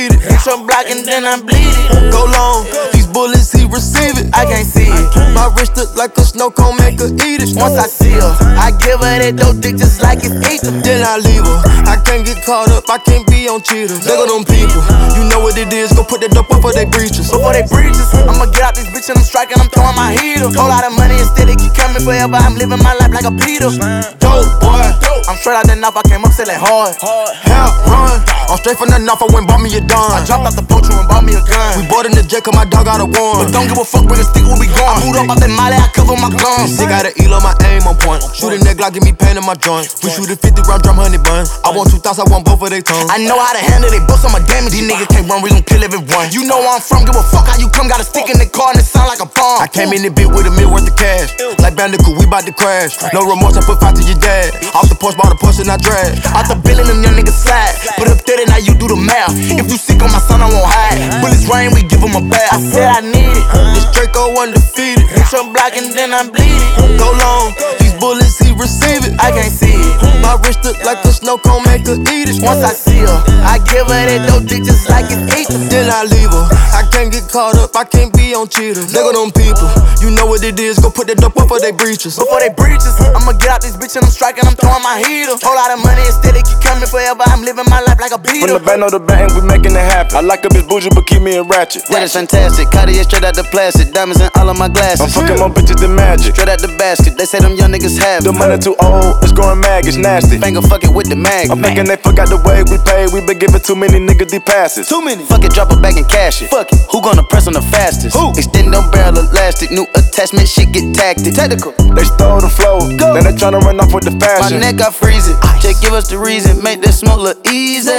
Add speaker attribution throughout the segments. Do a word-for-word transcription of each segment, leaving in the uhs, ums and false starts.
Speaker 1: defeated. Hit your block and then I bleed it. Go long, these bullets he receive it. I can't see it. My wrist look like a snow cone, make her eat it. Once I see her, I give her that dope dick just like it's ether. Then I leave her. I can't get caught up, I can't be on cheaters. Look at them people, you know what it is. Go put that dope before they breaches. Before they breaches, I'ma get out this bitch and I'm striking, I'm throwing my heater. Whole lot of money instead, it keep coming forever. I'm living my life like a Peter. Dope boy, I'm straight out the knife, I came up selling hard. Hell run, I'm straight from the knife, I went bought me a dime. I dropped out the poacher and bought me a gun. We bought in the jet cause my dog got a one. But don't give a fuck, bring a stick where we gone. I moved up out that molly, I cover my guns. Sick got an elo, my aim on point. Shooting that Glock, give me pain in my joint. We shoot a fifty round drum, honey bun. I want two thoughts, I want both of they tongues. I know how to handle they books, I'm a damage. These niggas can't run, we gon' kill everyone. You know where I'm from, give a fuck how you come. Got a stick in the car and it sound like a bomb. I came in the bit with a mil worth of cash. Like Bandicoot, we bout to crash. No remorse, I put five to your dad. Off the porch, bought a push and I drag. Out the bill and them young niggas slide. Put up thirty, now you do the math. If you sick on my son, I won't hide. Bullets rain, we give him a bath. I said I need it. This Draco undefeated. Hit your block and then I bleed it. Go long, these bullets he receive it. I can't see it. My wrist look like a snow cone, make her eat it. Once I see her, I give her that dope dick just like it's ether. Then I leave her. I can't get caught up, I can't be on cheaters. Look at them people, you know what it is. Go put that dope before they breaches. Before they breaches, I'ma get out this bitch and I'm striking, I'm throwing my heater. Whole lot of money instead, it keep coming forever. I'm living my life like a beater.
Speaker 2: From the band on the band, we making it happen. I like a bitch bougie, but keep me in ratchet.
Speaker 3: That is fantastic. Cartier straight out the plastic. Diamonds in all of my glasses.
Speaker 2: I'm fucking more bitches than magic.
Speaker 3: Straight out the basket. They say them young niggas have
Speaker 2: The
Speaker 3: it.
Speaker 2: money too old, it's growing mag, it's nasty.
Speaker 3: Finger fuck it with the mag.
Speaker 2: I'm thinking they forgot the way we pay. We been giving too many niggas these passes.
Speaker 3: Too many. Fuck it, drop it back and cash it. Fuck it. Who gonna press on the fastest?
Speaker 2: Who?
Speaker 3: Extend them barrel elastic. New attachment, shit get tactic. Technical.
Speaker 2: They stole the flow,
Speaker 3: Go.
Speaker 2: then they tryna run off with the
Speaker 3: My
Speaker 2: fashion.
Speaker 3: neck, I freeze it. Just give us the reason. Make that smoke look easy.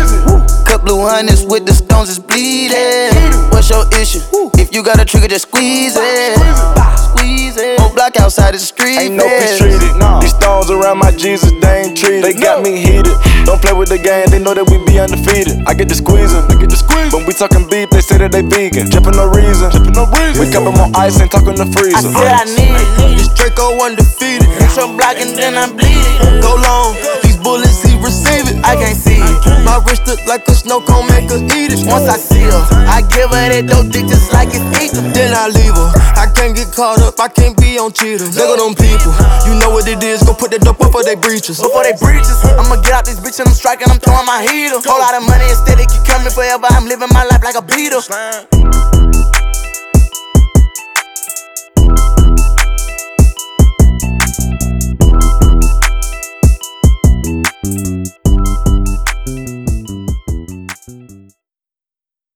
Speaker 3: Cut blue hundreds with the stones, it's bleeding. What's your issue? If you got a trigger, just squeeze it. Squeeze it. Whole block outside the street.
Speaker 2: Ain't no peace treated. No. These stones around my Jesus, they ain't treated. They got me heated. Don't play with the game, they know that we be undefeated. I get the squeezing, I get the squeeze. When we talking beef, they say that they vegan. Drippin' no reason, drippin' no reason. We cup 'em on ice and talking the freezer.
Speaker 1: I said I need it. This Draco undefeated. Hit your block and then I bleed it. Go long, these bullets he receive it. I can't see it. My wrist look like a snow cone, make her eat it. Once I see her, I give her that dope dick just like it's ether. Then I leave her. I can't get caught up, I can't be on cheaters. Look at them people, you know what it is. Go put that dope before they breaches. Before they breaches, I'ma get out this bitch and I'm striking, I'm throwing my heater. Whole lot of money instead, it keep coming forever. I'm living my life like a beater.